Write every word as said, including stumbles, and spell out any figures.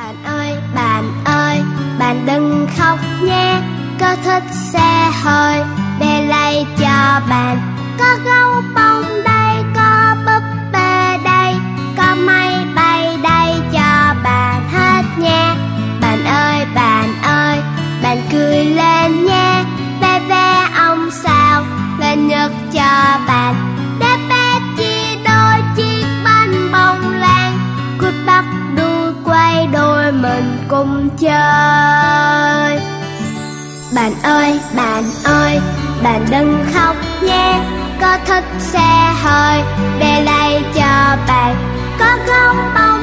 Bạn ơi, bạn ơi, bạn đừng khóc nhé. Có thích xe hơi để lấy cho bạn. Có gấu bông đây, có búp bê đây, có máy bay đây cho bạn hết nha. Bạn ơi, bạn ơi, bạn cười lên nha. Bé bé ông sao lên nhật cho bạn. Để bé chia đôi chiếc bánh bông lan. Cút bắt đuôi quay đôi mình cùng chơi. Bạn ơi, bạn ơi, bạn đừng khóc nhé. Có thích xe hơi để lấy cho bạn. Có gấu bông